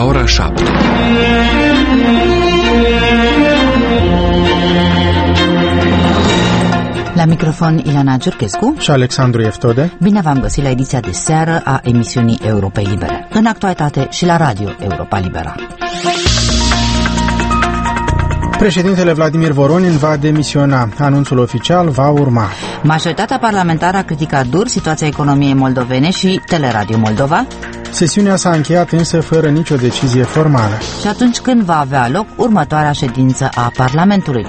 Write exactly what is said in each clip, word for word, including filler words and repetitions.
ora șapte. La microfon Ileana Giurchescu și Alexandru Eftode. Bine v-am găsit la ediția de seară a emisiunii Europei Libere, în actualitate și la radio Europa Libera. Președintele Vladimir Voronin va demisiona. Anunțul oficial va urma. Majoritatea parlamentară a criticat dur situația economiei moldovene și Teleradio Moldova. Sesiunea s-a încheiat însă fără nicio decizie formală. Și atunci când va avea loc următoarea ședință a Parlamentului?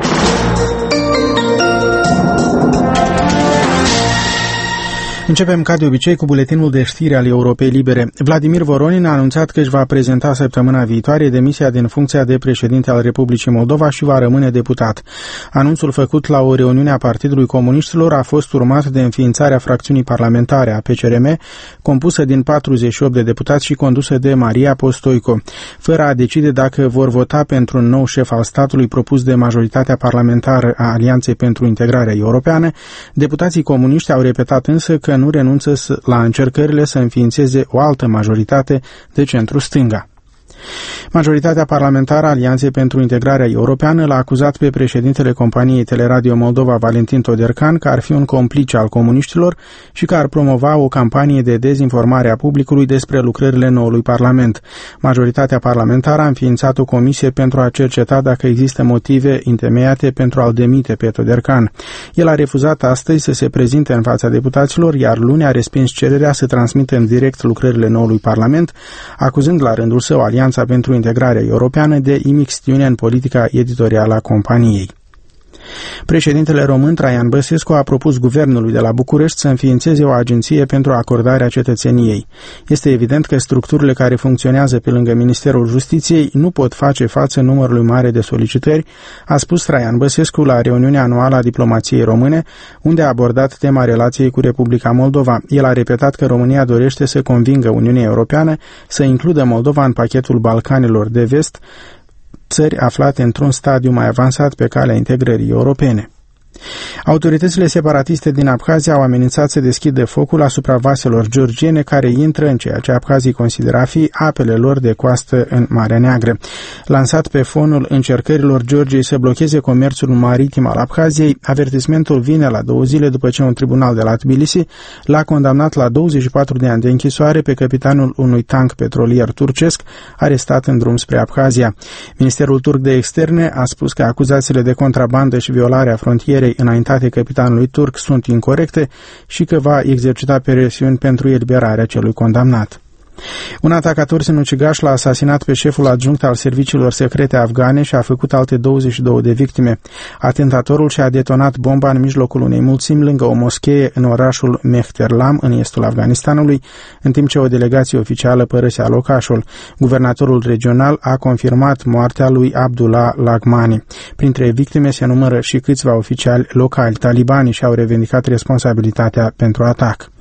Începem ca de obicei cu buletinul de știri al Europei Libere. Vladimir Voronin a anunțat că își va prezenta săptămâna viitoare demisia din funcția de președinte al Republicii Moldova și va rămâne deputat. Anunțul făcut la o reuniune a Partidului Comuniștilor a fost urmat de înființarea fracțiunii parlamentare a P C R M, compusă din patruzeci și opt de deputați și condusă de Maria Postoico. Fără a decide dacă vor vota pentru un nou șef al statului propus de majoritatea parlamentară a Alianței pentru Integrarea Europeană, deputații comuniști au repetat însă că nu renunță la încercările să înființeze o altă majoritate de centru-stânga. Majoritatea parlamentară a Alianței pentru Integrarea Europeană l-a acuzat pe președintele companiei Teleradio Moldova, Valentin Todercan, că ar fi un complice al comuniștilor și că ar promova o campanie de dezinformare a publicului despre lucrările noului parlament. Majoritatea parlamentară a înființat o comisie pentru a cerceta dacă există motive întemeiate pentru a-l demite pe Todercan. El a refuzat astăzi să se prezinte în fața deputaților, iar luni a respins cererea să transmită în direct lucrările noului parlament, acuzând la rândul său Alianța pentru Integrarea Europeană de imixtiune în politica editorială a companiei. Președintele român Traian Băsescu a propus guvernului de la București să înființeze o agenție pentru acordarea cetățeniei. Este evident că structurile care funcționează pe lângă Ministerul Justiției nu pot face față numărului mare de solicitări, a spus Traian Băsescu la reuniunea anuală a diplomației române, unde a abordat tema relației cu Republica Moldova. El a repetat că România dorește să convingă Uniunea Europeană să includă Moldova în pachetul Balcanilor de Vest, țări aflate într-un stadiu mai avansat pe calea integrării europene. Autoritățile separatiste din Abhazia au amenințat să deschidă focul asupra vaselor georgiene care intră în ceea ce abhazii consideră a fi apele lor de coastă în Marea Neagră. Lansat pe fonul încercărilor Georgiei să blocheze comerțul maritim al Abhaziei, avertismentul vine la două zile după ce un tribunal de la Tbilisi l-a condamnat la douăzeci și patru de ani de închisoare pe capitanul unui tank petrolier turcesc arestat în drum spre Abhazia. Ministerul turc de externe a spus că acuzațiile de contrabandă și violarea frontierei înaintate capitanului turc sunt incorecte și că va exercita presiuni pentru eliberarea celui condamnat. Un atacator sinucigaș l-a asasinat pe șeful adjunct al serviciilor secrete afgane și a făcut alte douăzeci și două de victime. Atentatorul și-a detonat bomba în mijlocul unei mulțimi lângă o moschee în orașul Mehterlam, în estul Afganistanului, în timp ce o delegație oficială părăsea locașul. Guvernatorul regional a confirmat moartea lui Abdullah Lagmani. Printre victime se numără și câțiva oficiali locali. Talibanii și-au revendicat responsabilitatea pentru atac.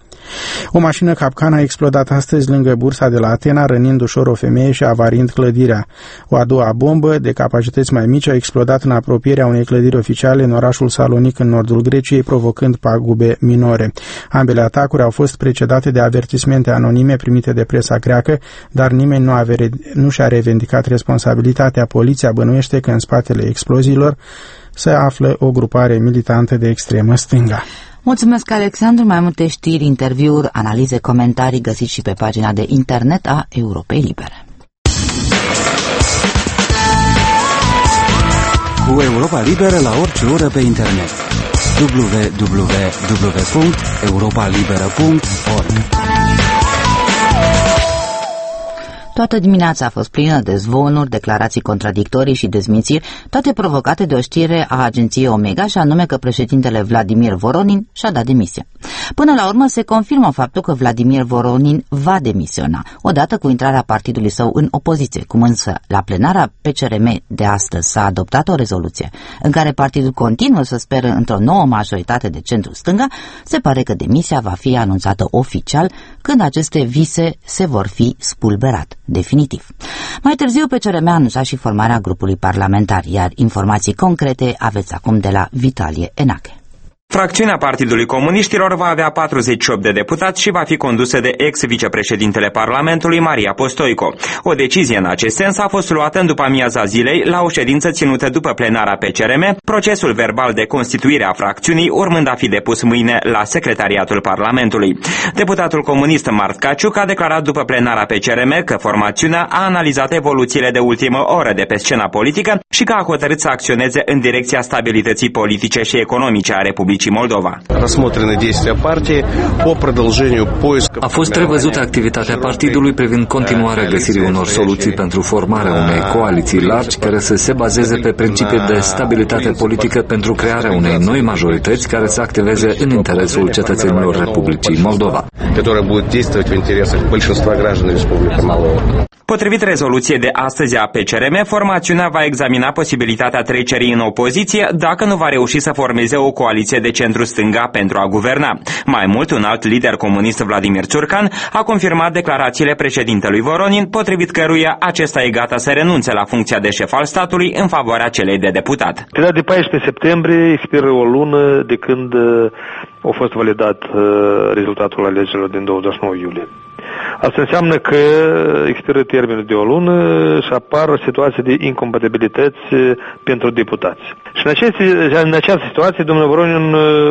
O mașină capcan a explodat astăzi lângă bursa de la Atena, rănind ușor o femeie și avariind clădirea. O a doua bombă, de capacități mai mici, a explodat în apropierea unei clădiri oficiale în orașul Salonic, în nordul Greciei, provocând pagube minore. Ambele atacuri au fost precedate de avertismente anonime primite de presa greacă, dar nimeni nu, avere, nu și-a revendicat responsabilitatea. Poliția bănuiește că în spatele exploziilor se află o grupare militantă de extremă stânga. Mulțumesc, Alexandru. Mai multe știri, interviuri, analize, comentarii găsiți și pe pagina de internet a Europei Libere. Cu Europa Liberă la orice oră pe internet. w w w punct europa liberă punct org. Toată dimineața a fost plină de zvonuri, declarații contradictorii și dezmințiri, toate provocate de o știre a agenției Omega, și anume că președintele Vladimir Voronin și-a dat demisia. Până la urmă se confirmă faptul că Vladimir Voronin va demisiona, odată cu intrarea partidului său în opoziție, cum însă la plenara P C R M de astăzi s-a adoptat o rezoluție în care partidul continuă să speră într-o nouă majoritate de centru-stânga. Se pare că demisia va fi anunțată oficial când aceste vise se vor fi spulberat definitiv. Mai târziu, P C R M a anunțat și formarea grupului parlamentar, iar informații concrete aveți acum de la Vitalie Enache. Fracțiunea Partidului Comuniștilor va avea patruzeci și opt de deputați și va fi condusă de ex-vicepreședintele Parlamentului, Maria Postoico. O decizie în acest sens a fost luată în după amiaza zilei la o ședință ținută după plenara P C R M, procesul verbal de constituire a fracțiunii urmând a fi depus mâine la Secretariatul Parlamentului. Deputatul comunist Mart Caciuc a declarat după plenara P C R M că formațiunea a analizat evoluțiile de ultimă oră de pe scena politică și că a hotărât să acționeze în direcția stabilității politice și economice a Republicii Moldova. A fost prevăzută activitatea partidului privind continuarea găsirii unor soluții pentru formarea unei coaliții largi care să se bazeze pe principii de stabilitate politică pentru crearea unei noi majorități care să activeze în interesul cetățenilor Republicii Moldova. Potrivit rezoluției de astăzi a P C R M, formațiunea va examina posibilitatea trecerii în opoziție dacă nu va reuși să formeze o coaliție de centru-stânga pentru a guverna. Mai mult, un alt lider comunist, Vladimir Țurcan, a confirmat declarațiile președintelui Voronin, potrivit căruia acesta e gata să renunțe la funcția de șef al statului în favoarea celei de deputat. Perioada de paisprezece septembrie expiră o lună de când a fost validat rezultatul alegerilor din douăzeci și nouă iulie. Asta înseamnă că expiră termenul de o lună și apar situații de incompatibilități pentru deputați. Și în, aceste, în această situație, domnul Voronin,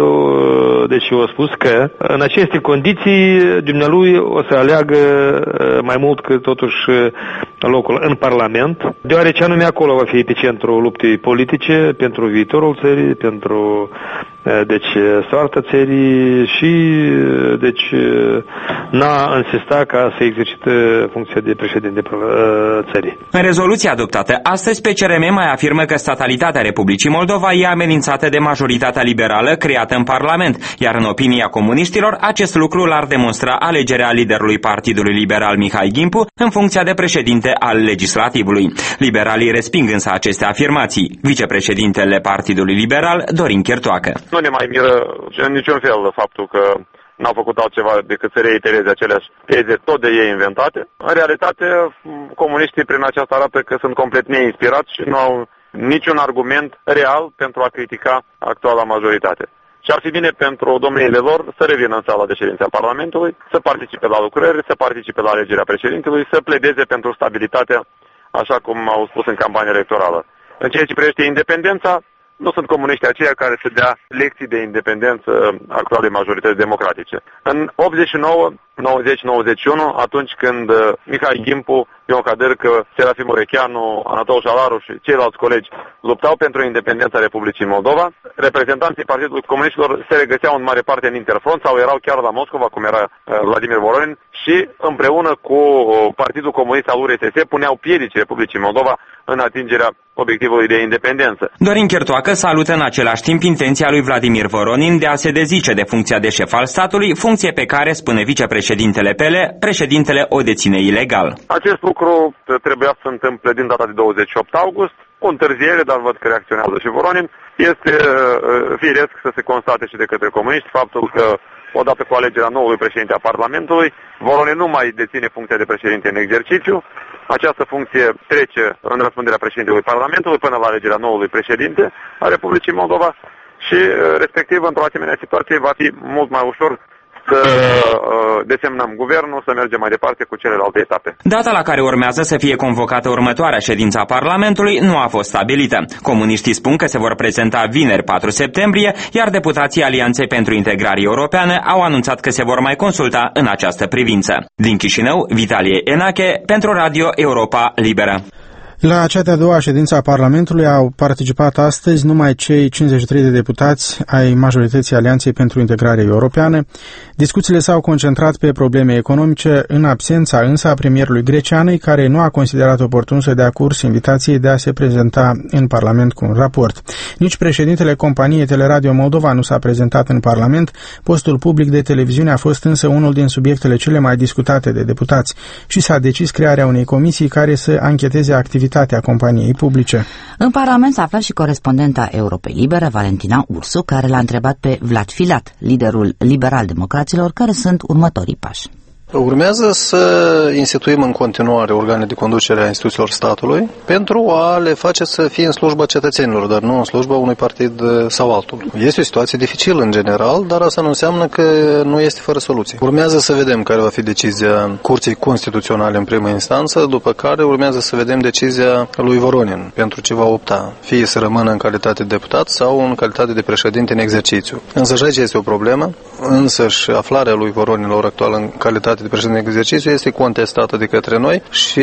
deci a spus că în aceste condiții dumnealui o să aleagă mai mult că totuși locul în Parlament, deoarece anume acolo va fi epicentrul luptei politice pentru viitorul țării, pentru deci soarta țării și deci n-a insistat ca să exercite funcția de președinte țării. În rezoluția adoptată astăzi, P C R M mai afirmă că statalitatea Republicii Moldova e amenințată de majoritatea liberală creată în Parlament, iar în opinia comuniștilor, acest lucru l-ar demonstra alegerea liderului Partidului Liberal Mihai Gimpu în funcția de președinte al Legislativului. Liberalii resping însă aceste afirmații. Vicepreședintele Partidului Liberal, Dorin Chertoacă. Nu ne mai miră în niciun fel faptul că n-au făcut altceva decât să reitereze aceleași teze tot de ei inventate. În realitate, comuniștii prin aceasta arată că sunt complet neinspirați și nu au niciun argument real pentru a critica actuala majoritate. Și ar fi bine pentru domniile lor să revină în sala de ședințe a Parlamentului, să participe la lucrări, să participe la alegerea președintelui, să pledeze pentru stabilitatea, așa cum au spus în campania electorală. În ceea ce privește independența, nu sunt comuniștii aceia care să dea lecții de independență actualei majorități democratice. În optzeci și nouă, nouăzeci, nouăzeci și unu, atunci când Mihai Gimpu, Ion Cadârcă, Serafim Urecheanu, Anatol Șalaru și ceilalți colegi luptau pentru independența Republicii Moldova, reprezentanții Partidului Comuniștilor se regăseau în mare parte în interfront sau erau chiar la Moscova, cum era Vladimir Voronin, și împreună cu Partidul Comunist al U R S S puneau piedici Republicii Moldova în atingerea obiectivului de independență. Dorin Chertoacă salută în același timp intenția lui Vladimir Voronin de a se dezice de funcția de șef al statului, funcție pe care, spune vicepreședintele P L, președintele o deține ilegal. Acest lucru trebuia să se întâmple din data de douăzeci și opt august, cu întârziere, dar văd că reacționează și Voronin. Este firesc să se constate și de către comuniști faptul că, odată cu alegerea noului președinte a Parlamentului, Voronin nu mai deține funcția de președinte în exercițiu. Această funcție trece în răspunderea președintelui Parlamentului până la alegerea noului președinte a Republicii Moldova și, respectiv, într-o asemenea situație, va fi mult mai ușor să desemnăm guvernul, să mergem mai departe cu celelalte etape. Data la care urmează să fie convocată următoarea ședință a Parlamentului nu a fost stabilită. Comuniștii spun că se vor prezenta vineri patru septembrie, iar deputații Alianței pentru Integrare Europeană au anunțat că se vor mai consulta în această privință. Din Chișinău, Vitalie Enache, pentru Radio Europa Liberă. La cea de-a doua ședință a Parlamentului au participat astăzi numai cei cincizeci și trei de deputați ai majorității Alianței pentru Integrare Europeană. Discuțiile s-au concentrat pe probleme economice, în absența însă a premierului greceanei, care nu a considerat oportun să dea curs invitației de a se prezenta în Parlament cu un raport. Nici președintele companiei Teleradio Moldova nu s-a prezentat în Parlament. Postul public de televiziune a fost însă unul din subiectele cele mai discutate de deputați și s-a decis crearea unei comisii care să ancheteze activitatea companiei publice. În Parlament s-a aflat și corespondenta Europei Libere, Valentina Ursu, care l-a întrebat pe Vlad Filat, liderul liberal-democraților, care sunt următorii pași. Urmează să instituim în continuare organe de conducere a instituțiilor statului pentru a le face să fie în slujba cetățenilor, dar nu în slujba unui partid sau altul. Este o situație dificilă în general, dar asta nu înseamnă că nu este fără soluție. Urmează să vedem care va fi decizia Curții Constituționale în primă instanță, după care urmează să vedem decizia lui Voronin pentru ce va opta, fie să rămână în calitate de deputat sau în calitate de președinte în exercițiu. Însă și aici este o problemă, însă și aflarea lui Voronin la ora actuală în calitate de președinte în exercițiu este contestată de către noi și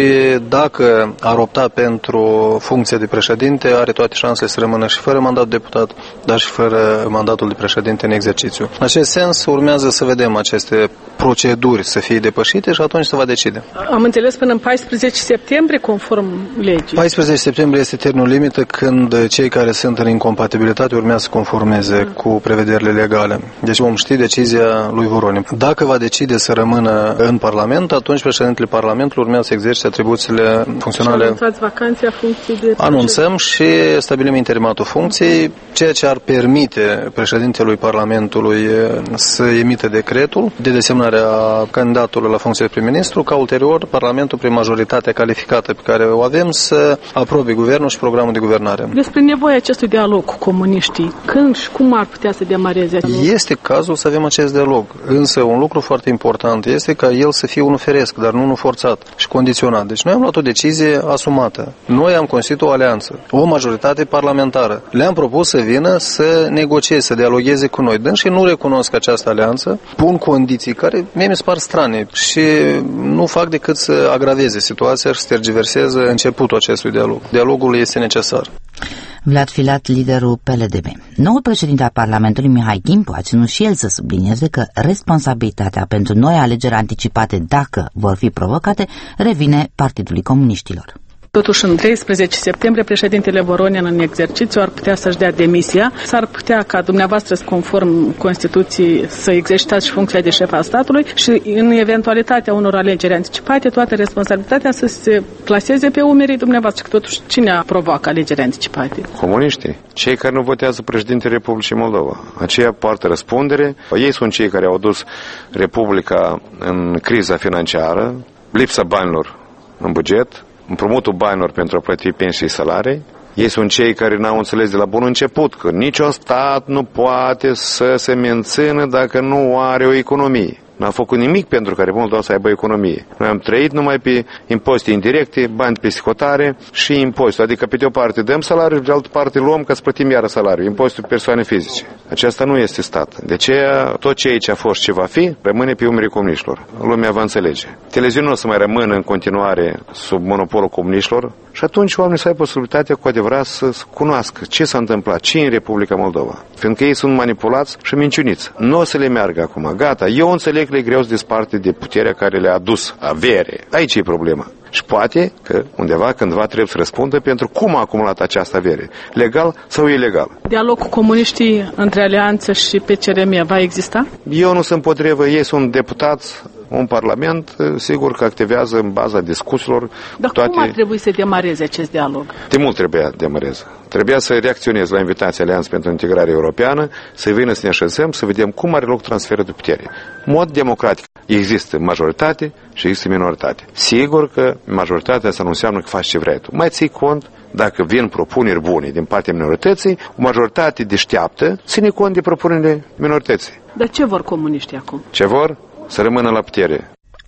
dacă ar opta pentru funcția de președinte, are toate șansele să rămână și fără mandat de deputat, dar și fără mandatul de președinte în exercițiu. În acest sens, urmează să vedem aceste proceduri să fie depășite și atunci se va decide. Am înțeles până în paisprezece septembrie, conform legii. paisprezece septembrie este termenul limită când cei care sunt în incompatibilitate urmează să conformeze mm. cu prevederile legale. Deci vom ști decizia lui Voronin. Dacă va decide să rămână în Parlament, atunci președintele Parlamentului urmează să exercite atribuțiile funcționale. Și anunțați vacanția funcției de Anunțăm și stabilim interimatul funcției, ceea ce ar permite președintelui Parlamentului să emită decretul de desemnare a candidatului la funcție de prim-ministru, ca ulterior Parlamentul, prin majoritatea calificată pe care o avem, să aprobe guvernul și programul de guvernare. Despre nevoia acestui dialog cu comuniștii, când și cum ar putea să demareze? Este cazul să avem acest dialog, însă un lucru foarte important este ca el să fie unul feresc, dar nu unul forțat și condiționat. Deci noi am luat o decizie asumată. Noi am constituit o alianță, o majoritate parlamentară. Le-am propus să vină să negocieze, să dialogueze cu noi. Dânsii nu recunosc această alianță, pun condiții care mie mi se par strane și nu fac decât să agraveze situația și să tergiverseze începutul acestui dialog. Dialogul este necesar. Vlad Filat, liderul P L D B. Noul președinte al Parlamentului, Mihai Gimpu, a ținut și el să sublinieze că responsabilitatea pentru noi alegeri anticipate, dacă vor fi provocate, revine Partidului Comuniștilor. Totuși, în treisprezece septembrie, președintele Voronin în exercițiu ar putea să-și dea demisia. S-ar putea ca dumneavoastră, conform Constituției, să exercitați și funcția de șef al statului și, în eventualitatea unor alegeri anticipate, toată responsabilitatea să se plaseze pe umerii dumneavoastră. Că totuși, cine a provoacă alegeri anticipate? Comuniștii. Cei care nu votează președintele Republicii Moldova. Aceia poartă răspundere. Ei sunt cei care au dus Republica în criza financiară, lipsa banilor în buget, împrumutul banilor pentru a plăti pensii și salarii. Ei sunt cei care n-au înțeles de la bun început că niciun stat nu poate să se mențină dacă nu are o economie. N-a făcut nimic pentru ca Moldova să aibă economie. Noi am trăit numai pe impozite indirecte, bani pe sticotare și impozite. Adică pe de o parte dăm salariu, de altă parte luăm ca să plătim iară salariu. Impozitul persoane fizice. Aceasta nu este stat. De aceea tot ce aici a fost și va fi, rămâne pe umerii comuniștilor. Lumea va înțelege. Televiziunea o să mai rămână în continuare sub monopolul comuniștilor și atunci oamenii să aibă posibilitatea cu adevărat să cunoască ce s-a întâmplat, ce în Republica Moldova. Fiindcă ei sunt manipulați și minciuniți. Nu o să le meargă acum. Gata. Eu înțeleg că le e greu să desparte de puterea care le-a adus avere. Aici e problema. Și poate că undeva, cândva, trebuie să răspundă pentru cum a acumulat această avere. Legal sau ilegal. Dialog cu comuniștii între Alianță și P C R M va exista? Eu nu sunt împotrivă. Ei sunt deputați. Un parlament, sigur că activează în baza discuțiilor. Dar toate... cum ar trebui să demareze acest dialog? De mult trebuia demareze. Trebuia să reacționez la invitația Alianței pentru Integrare Europeană, să vină să ne așezăm, să vedem cum are loc transferul de putere. Mod democratic. Există majoritate și există minoritate. Sigur că majoritatea asta nu înseamnă că faci ce vrei tu. Mai ții cont, dacă vin propuneri bune din partea minorității, o majoritate deșteaptă ține cont de propunerile minorității. Dar ce vor comuniștii acum? Ce vor? Să rămână la putere.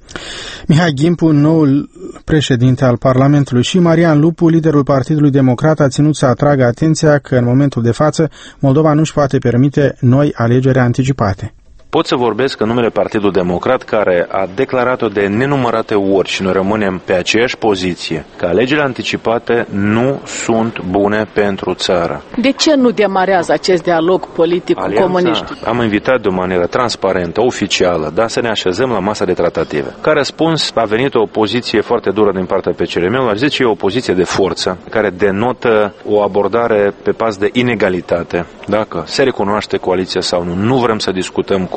Mihai Gimpu, noul președinte al Parlamentului, și Marian Lupu, liderul Partidului Democrat, a ținut să atragă atenția că în momentul de față Moldova nu își poate permite noi alegeri anticipate. Pot să vorbesc în numele Partidul Democrat, care a declarat-o de nenumărate ori și noi rămânem pe aceeași poziție, că alegerile anticipate nu sunt bune pentru țară. De ce nu demarează acest dialog politic cu comuniștii? Am invitat de o manieră transparentă, oficială, dar să ne așezăm la masa de tratative. Ca răspuns a venit o poziție foarte dură din partea P C R M-ului, aș zice, e o poziție de forță, care denotă o abordare pe pas de inegalitate. Dacă se recunoaște coaliția sau nu, nu vrem să discutăm cu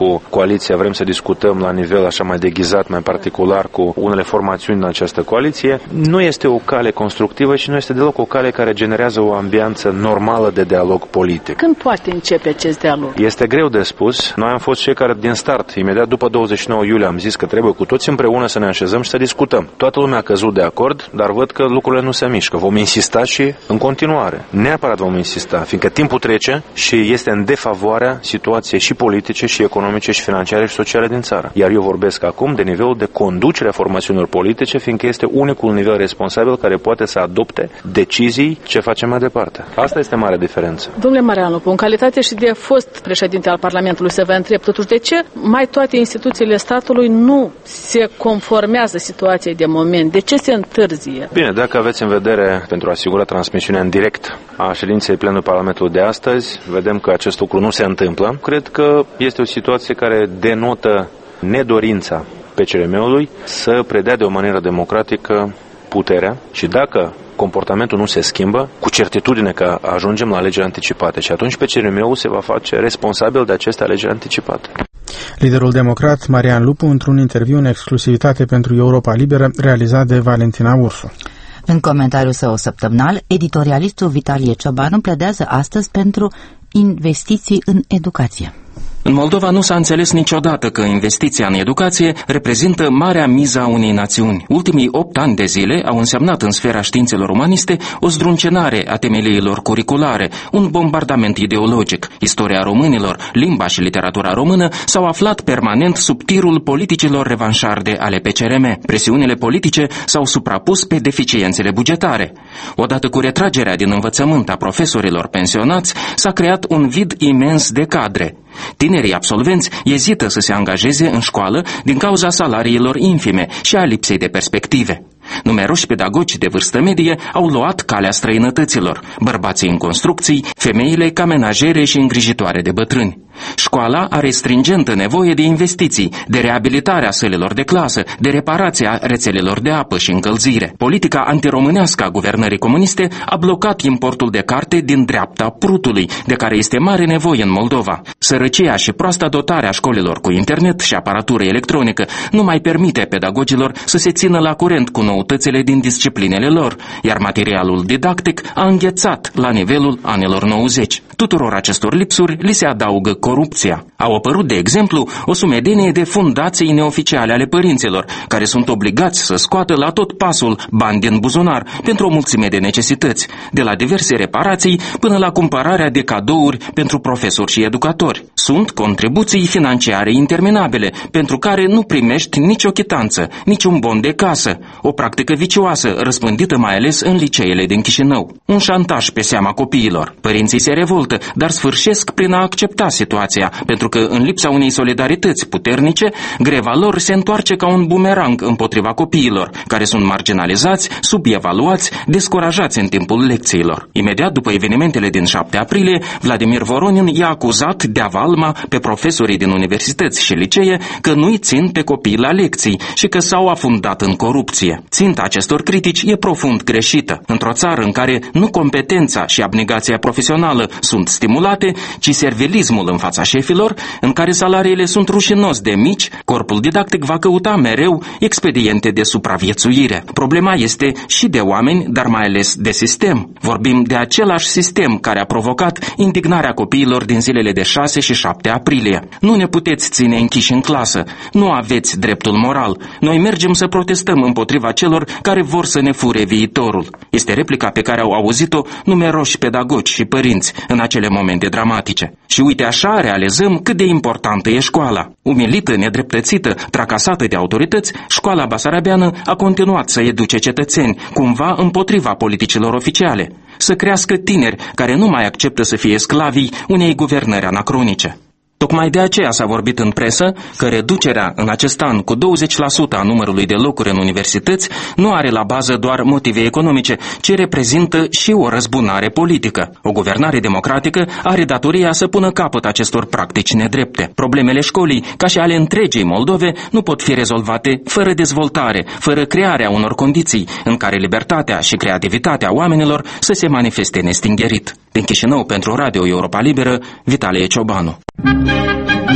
cu coaliția vrem să discutăm la nivel așa mai deghizat, mai particular cu unele formațiuni în această coaliție, nu este o cale constructivă și nu este deloc o cale care generează o ambianță normală de dialog politic. Când poate începe acest dialog? Este greu de spus. Noi am fost cei care din start, imediat după douăzeci și nouă iulie, am zis că trebuie cu toți împreună să ne așezăm și să discutăm. Toată lumea a căzut de acord, dar văd că lucrurile nu se mișcă. Vom insista și în continuare. Neapărat vom insista, fiindcă timpul trece și este în defavoarea situației și politice, și economice, și financiare, și sociale din țară. Iar eu vorbesc acum de nivelul de conducere a formațiunilor politice, fiindcă este unicul nivel responsabil care poate să adopte decizii ce facem mai departe. Asta este mare diferență. Domnule Marian, în calitate și de fost președinte al Parlamentului, să vă întreb totuși de ce mai toate instituțiile statului nu se conformează situației de moment? De ce se întârzie? Bine, dacă aveți în vedere pentru a asigura transmisiunea în direct a ședinței plenului Parlamentului de astăzi, vedem că acest lucru nu se întâmplă. Cred că este o situație care denotă nedorința P C R M-ului să predea de o manieră democratică puterea și dacă comportamentul nu se schimbă, cu certitudine că ajungem la alegeri anticipate și atunci P C R M-ul se va face responsabil de aceste alegeri anticipate. Liderul democrat Marian Lupu într-un interviu în exclusivitate pentru Europa Liberă realizat de Valentina Ursu. În comentariul său săptămânal, editorialistul Vitalie Ciobanu pledează astăzi pentru investiții în educație. În Moldova nu s-a înțeles niciodată că investiția în educație reprezintă marea miză a unei națiuni. Ultimii opt ani de zile au însemnat în sfera științelor umaniste o zdruncenare a temeliilor curriculare, un bombardament ideologic. Istoria românilor, limba și literatura română s-au aflat permanent sub tirul politicilor revanșarde ale P C R M. Presiunile politice s-au suprapus pe deficiențele bugetare. Odată cu retragerea din învățământ a profesorilor pensionați, s-a creat un vid imens de cadre. Tinerii absolvenți ezită să se angajeze în școală din cauza salariilor infime și a lipsei de perspective. Numeroși pedagogi de vârstă medie au luat calea străinătăților, bărbații în construcții, femeile ca menajere și îngrijitoare de bătrâni. Școala are stringentă nevoie de investiții, de reabilitarea sălilor de clasă, de reparația rețelelor de apă și încălzire. Politica antiromânească a guvernării comuniste a blocat importul de carte din dreapta prutului, de care este mare nevoie în Moldova. Sărăcia și proasta dotare a școlilor cu internet și aparatură electronică nu mai permite pedagogilor să se țină la curent cu noutățile din disciplinele lor, iar materialul didactic a înghețat la nivelul anilor nouăzeci. Tuturor acestor lipsuri li se adaugă corupția. Au apărut, de exemplu, o sumedenie de fundații neoficiale ale părinților, care sunt obligați să scoată la tot pasul bani din buzunar pentru o mulțime de necesități, de la diverse reparații până la cumpărarea de cadouri pentru profesori și educatori. Sunt contribuții financiare interminabile, pentru care nu primești nicio chitanță, niciun bon de casă, o practică vicioasă, răspândită mai ales în liceele din Chișinău. Un șantaj pe seama copiilor. Părinții se revoltă, dar sfârșesc prin a accepta situația, pentru că în lipsa unei solidarități puternice, greva lor se întoarce ca un bumerang împotriva copiilor, care sunt marginalizați, subevaluați, descurajați în timpul lecțiilor. Imediat după evenimentele din șapte aprilie, Vladimir Voronin i-a acuzat de avalma pe profesorii din universități și licee că nu-i țin pe copii la lecții și că s-au afundat în corupție. Ținta acestor critici e profund greșită. Într-o țară în care nu competența și abnegația profesională sunt stimulate, ci servilismul în fața șefilor, în care salariile sunt rușinos de mici, corpul didactic va căuta mereu expediente de supraviețuire. Problema este și de oameni, dar mai ales de sistem. Vorbim de același sistem care a provocat indignarea copiilor din zilele de șase și șapte aprilie. Nu ne puteți ține închiși în clasă. Nu aveți dreptul moral. Noi mergem să protestăm împotriva celor care vor să ne fure viitorul. Este replica pe care au auzit-o numeroși pedagogi și părinți în acele momente dramatice. Și uite, așa realizăm cât de importantă e școala. Umilită, nedreptățită, tracasată de autorități, școala basarabeană a continuat să educe cetățeni, cumva împotriva politicilor oficiale. Să crească tineri care nu mai acceptă să fie sclavii unei guvernări anacronice. Tocmai de aceea s-a vorbit în presă că reducerea în acest an cu douăzeci la sută a numărului de locuri în universități nu are la bază doar motive economice, ci reprezintă și o răzbunare politică. O guvernare democratică are datoria să pună capăt acestor practici nedrepte. Problemele școlii, ca și ale întregii Moldove, nu pot fi rezolvate fără dezvoltare, fără crearea unor condiții în care libertatea și creativitatea oamenilor să se manifeste nestingerit. Din Chișinău, pentru Radio Europa Liberă, Vitalie Ciobanu.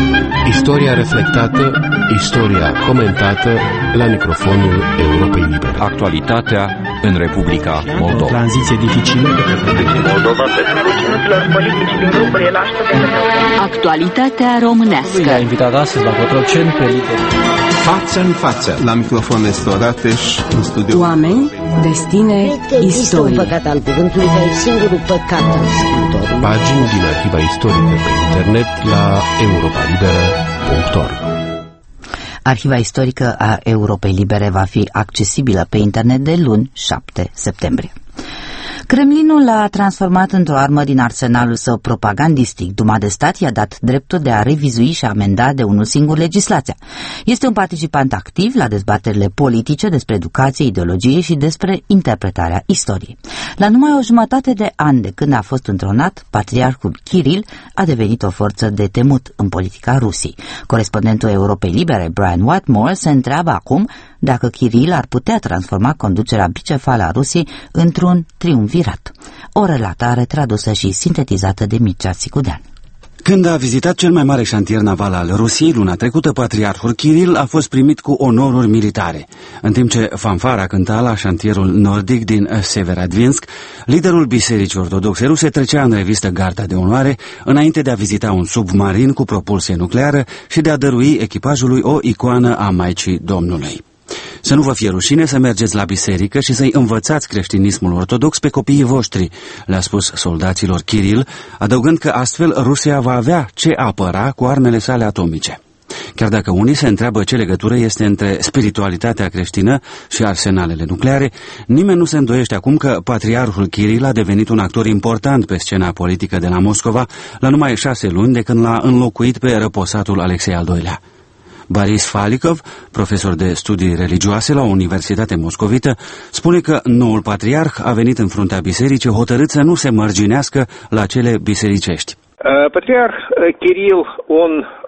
Istoria reflectată, istoria comentată la microfonul Europei Libere. Actualitatea în Republica Moldova. Tranziție dificilă. Moldova politici din grupurile Actualitatea românească. Ne-a invitat astăzi la Cotroceni pe lider. Față în față, la microfon Estorateș, în studio. Oameni, destine, istorie. Este un păcat al cuvântului, că e singurul păcat al scriitorului. Pagini din arhiva istorică pe internet la europa libera punct org. Arhiva istorică a Europei Libere va fi accesibilă pe internet de luni, șapte septembrie. Kremlinul l-a transformat într-o armă din arsenalul său propagandistic. Duma de stat i-a dat dreptul de a revizui și amenda de unul singur legislația. Este un participant activ la dezbaterile politice despre educație, ideologie și despre interpretarea istoriei. La numai o jumătate de an de când a fost întronat, patriarhul Kiril a devenit o forță de temut în politica Rusiei. Corespondentul Europei Libere, Brian Whitmore, se întreabă acum dacă Kiril ar putea transforma conducerea bicefală a Rusiei într-un triumvirat. O relatare tradusă și sintetizată de Mircea Țicudean. Când a vizitat cel mai mare șantier naval al Rusiei luna trecută, patriarhul Kiril a fost primit cu onoruri militare. În timp ce fanfara cânta la șantierul nordic din Severodvinsk, liderul Bisericii Ortodoxe Ruse trecea în revistă garda de onoare înainte de a vizita un submarin cu propulsie nucleară și de a dărui echipajului o icoană a Maicii Domnului. Să nu vă fie rușine să mergeți la biserică și să-i învățați creștinismul ortodox pe copiii voștri, le-a spus soldaților Kiril, adăugând că astfel Rusia va avea ce apăra cu armele sale atomice. Chiar dacă unii se întreabă ce legătură este între spiritualitatea creștină și arsenalele nucleare, nimeni nu se îndoiește acum că patriarhul Kiril a devenit un actor important pe scena politică de la Moscova la numai șase luni de când l-a înlocuit pe răposatul Alexei al doilea. Boris Falikov, profesor de studii religioase la o universitate moscovită, spune că noul patriarh a venit în fruntea bisericii hotărât să nu se mărginească la cele bisericești. Patriarh Kiril, un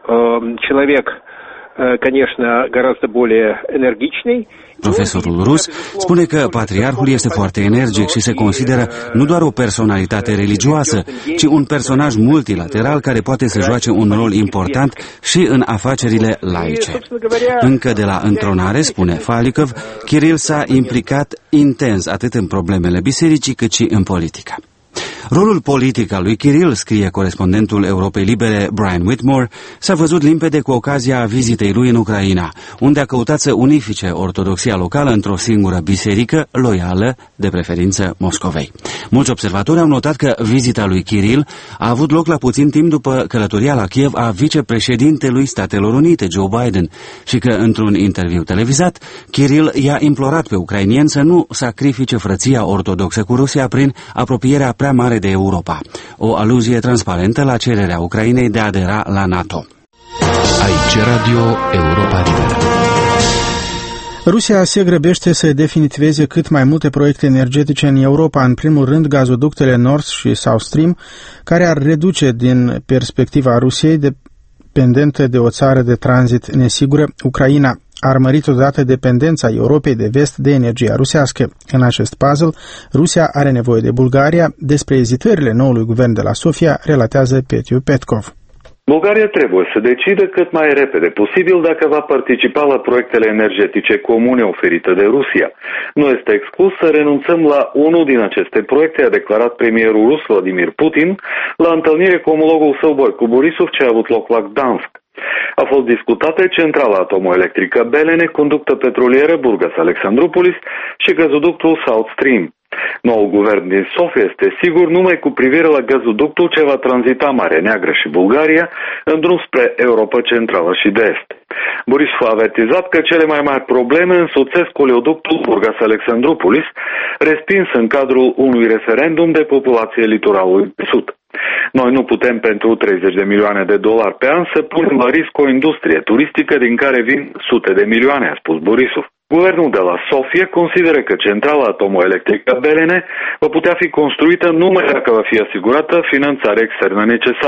человек, конечно, гораздо более энергичный. Profesorul rus spune că patriarhul este foarte energic și se consideră nu doar o personalitate religioasă, ci un personaj multilateral care poate să joace un rol important și în afacerile laice. Încă de la întronare, spune Falikov, Kiril s-a implicat intens atât în problemele bisericii cât și în politică. Rolul politic al lui Kiril, scrie corespondentul Europei Libere Brian Whitmore, s-a văzut limpede cu ocazia vizitei lui în Ucraina, unde a căutat să unifice ortodoxia locală într-o singură biserică, loială, de preferință Moscovei. Mulți observatori au notat că vizita lui Kiril a avut loc la puțin timp după călătoria la Kiev a vicepreședintelui Statelor Unite, Joe Biden, și că, într-un interviu televizat, Kiril i-a implorat pe ucrainieni să nu sacrifice frăția ortodoxă cu Rusia prin apropierea prea mare de Europa. O aluzie transparentă la cererea Ucrainei de a adera la NATO. Aici Radio Europa Liberă. Rusia se grăbește să definitiveze cât mai multe proiecte energetice în Europa, în primul rând gazoductele Nord și South Stream, care ar reduce din perspectiva Rusiei dependentă de o țară de tranzit nesigură, Ucraina. A urmărit odată dependența Europei de vest de energia rusească. În acest puzzle, Rusia are nevoie de Bulgaria. Despre ezitările noului guvern de la Sofia relatează Petiu Petkov. Bulgaria trebuie să decide cât mai repede posibil dacă va participa la proiectele energetice comune oferite de Rusia. Nu este exclus să renunțăm la unul din aceste proiecte, a declarat premierul rus Vladimir Putin la întâlnire cu omologul său Boicu Borisov ce a avut loc la Gdansk. A fost discutată centrala atomoelectrică Belene, conductă petrolieră Burgas-Alexandroupolis și gazoductul South Stream. Noul guvern din Sofia este sigur numai cu privire la gazoductul ce va tranzita Marea Neagră și Bulgaria în drum spre Europa Centrală și de Est. Borisov a avertizat că cele mai mari probleme însoțesc oleoductul Burgas-Alexandroupolis, respins în cadrul unui referendum de populație litoralului de sud. Noi nu putem pentru treizeci de milioane de dolari pe an să punem la risc o industrie turistică din care vin sute de milioane, a spus Borisov. Guvernul de la Sofia consideră că centrala atomoelectrică Belene va putea fi construită numai dacă va fi asigurată finanțarea externă necesară.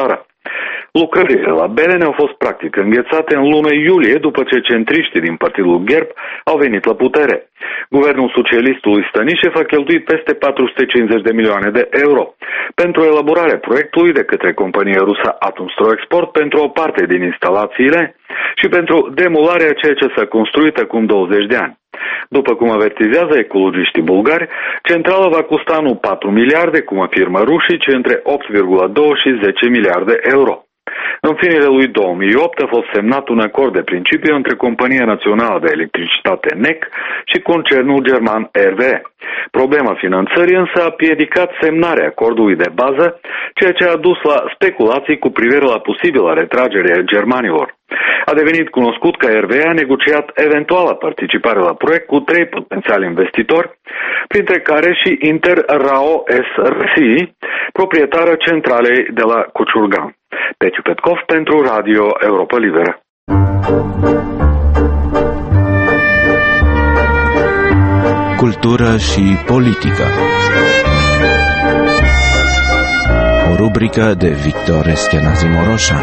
Lucrările la Belene au fost practic înghețate în luna iulie după ce centriștii din partidul Gerb au venit la putere. Guvernul socialistului Stănișev a cheltuit peste patru sute cincizeci de milioane de euro pentru elaborarea proiectului de către compania rusă Atomstroexport pentru o parte din instalațiile și pentru demolarea ceea ce s-a construit acum douăzeci de ani. După cum avertizează ecologiștii bulgari, centrala va costa nu patru miliarde, cum afirmă rușii, ci între opt virgulă doi și zece miliarde euro. În finele lui două mii opt a fost semnat un acord de principiu între Compania Națională de Electricitate N E C și concernul german R W E. Problema finanțării însă a împiedicat semnarea acordului de bază, ceea ce a dus la speculații cu privire la posibilă retragere a germanilor. A devenit cunoscut că R W E a negociat eventuala participare la proiect cu trei potențiali investitori, printre care și Inter-Rao S R C, proprietară centralei de la Cociurgan. Pețiu Petkov pentru Radio Europa Liberă. Cultură și politică. O rubrică de Victor Eschenazi Moroșan.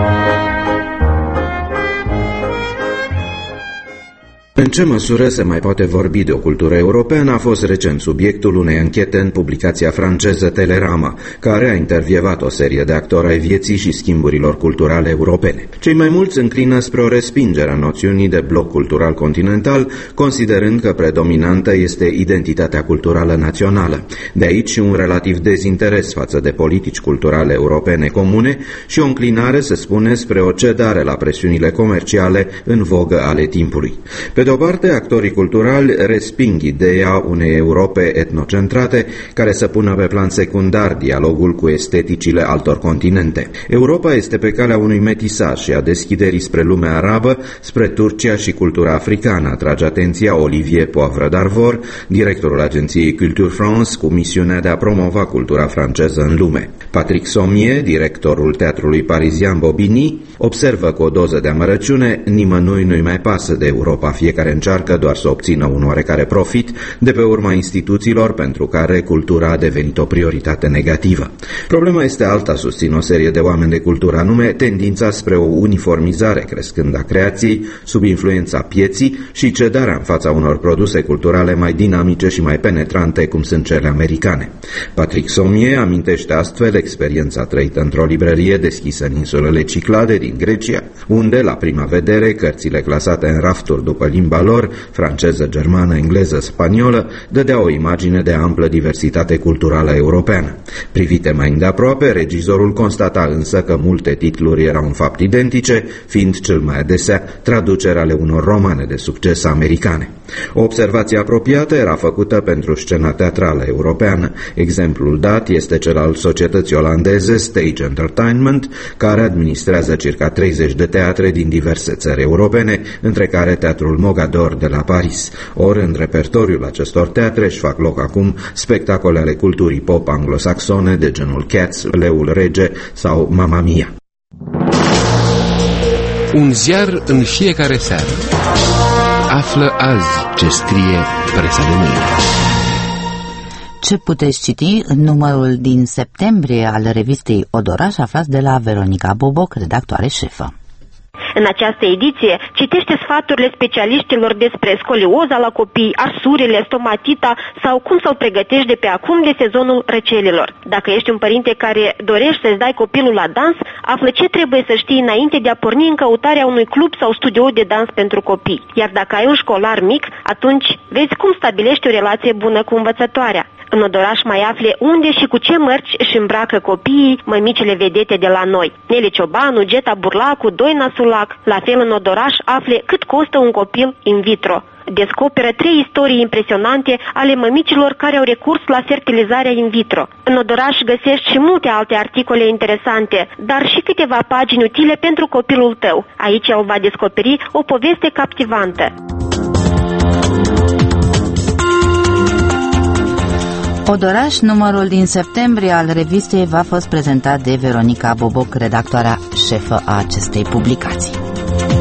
În ce măsură se mai poate vorbi de o cultură europeană a fost recent subiectul unei anchete în publicația franceză Telerama, care a intervievat o serie de actori ai vieții și schimburilor culturale europene. Cei mai mulți înclină spre o respingere a noțiunii de bloc cultural continental, considerând că predominantă este identitatea culturală națională. De aici și un relativ dezinteres față de politici culturale europene comune și o înclinare, se spune, spre o cedare la presiunile comerciale în vogă ale timpului. Pe de o parte, actorii culturali resping ideea unei Europe etnocentrate care să pună pe plan secundar dialogul cu esteticile altor continente. Europa este pe calea unui metisaj și a deschiderii spre lumea arabă, spre Turcia și cultura africană, atrage atenția Olivier Poivre d'Arvor, directorul agenției Culture France, cu misiunea de a promova cultura franceză în lume. Patrick Sommier, directorul teatrului parizian Bobigny, observă cu o doză de amărăciune: nimănui nu-i mai pasă de Europa, fiecare încearcă doar să obțină un oarecare profit de pe urma instituțiilor pentru care cultura a devenit o prioritate negativă. Problema este alta, susțin o serie de oameni de cultură, anume tendința spre o uniformizare crescând a creației sub influența pieții și cedarea în fața unor produse culturale mai dinamice și mai penetrante, cum sunt cele americane. Patrick Sommier amintește astfel experiența trăită într-o librărie deschisă în insulele Ciclade din Grecia, unde, la prima vedere, cărțile clasate în rafturi după limba lor, franceză, germană, engleză, spaniolă, dădea o imagine de amplă diversitate culturală europeană. Privite mai îndeaproape, regizorul constata însă că multe titluri erau în fapt identice, fiind cel mai adesea traduceri ale unor romane de succes americane. O observație apropiată era făcută pentru scena teatrală europeană. Exemplul dat este cel al societății olandeze Stage Entertainment, care administrează circa treizeci de teatre din diverse țări europene, între care Teatrul Mogador de la Paris. Ori în repertoriul acestor teatre își fac loc acum spectacole ale culturii pop anglosaxone de genul Cats, Leul Rege sau Mamma Mia. Un ziar în fiecare seară. Află azi ce scrie presa de mâine. Ce puteți citi în numărul din septembrie al revistei Odoraș, aflați de la Veronica Boboc, redactoare șefă. În această ediție, citește sfaturile specialiștilor despre scolioza la copii, arsurile, stomatita sau cum să-l pregătești de pe acum de sezonul răcelilor. Dacă ești un părinte care dorești să-ți dai copilul la dans, află ce trebuie să știi înainte de a porni în căutarea unui club sau studio de dans pentru copii. Iar dacă ai un școlar mic, atunci vezi cum stabilești o relație bună cu învățătoarea. În Odoraș mai afle unde și cu ce mărci își îmbracă copiii mămicile vedete de la noi. Neli Ciobanu, Geta Burlacu, Doina Sulac. La fel, în Odoraș afle cât costă un copil in vitro. Descoperă trei istorii impresionante ale mămicilor care au recurs la fertilizarea in vitro. În Odoraș găsești și multe alte articole interesante, dar și câteva pagini utile pentru copilul tău. Aici el va descoperi o poveste captivantă. Odoraș, numărul din septembrie al revistei, v-a fost prezentat de Veronica Boboc, redactoarea șefă a acestei publicații.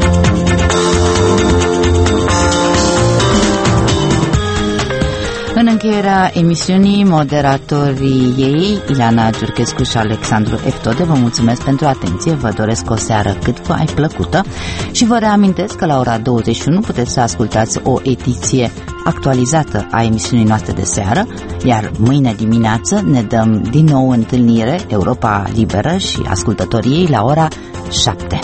În încheierea emisiunii, moderatorii ei, Ileana Giurchescu și Alexandru Eftode, vă mulțumesc pentru atenție, vă doresc o seară cât mai plăcută și vă reamintesc că la ora douăzeci și unu puteți să ascultați o ediție actualizată a emisiunii noastre de seară, iar mâine dimineață ne dăm din nou întâlnire, Europa Liberă și ascultătorii ei, la ora șapte.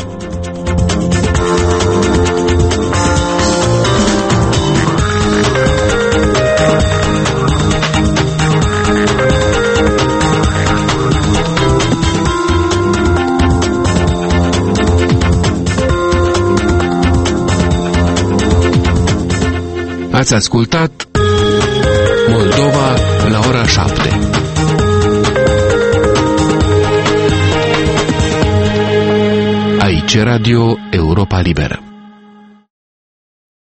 Ați ascultat Moldova la ora șapte. Aici Radio Europa Liberă.